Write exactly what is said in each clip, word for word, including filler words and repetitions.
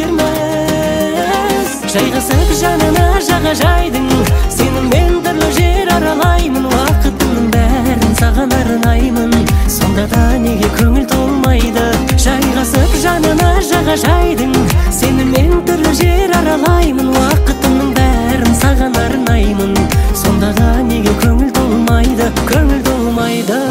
бермес. Жайғасып жанына жаға жайдың, сенімен түрлі жер аралаймын. Уақытымның бәрін саған арнаймын, сонда да неге көңіл толмайды? Жайғасып жанына жаға жайдың, сенімен түрлі жер аралаймын. Уақытымның бәрін саған арнаймын, сонда да неге көңіл толмайды? Көңіл толмайды.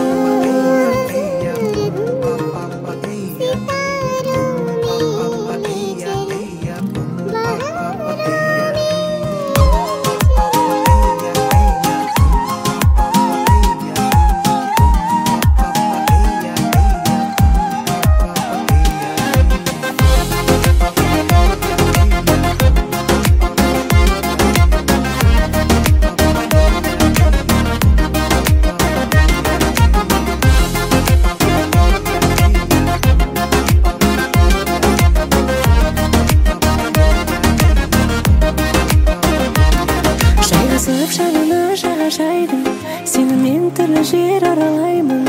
Жайғасып жанына жаға жайдың, сенімен түрлі жер аралаймын.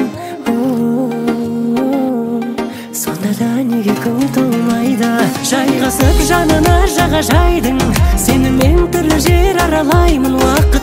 Сонда да неге көңіл толмайды? Жайғасып жанына жаға жайдың, сенімен түрлі жер аралаймын.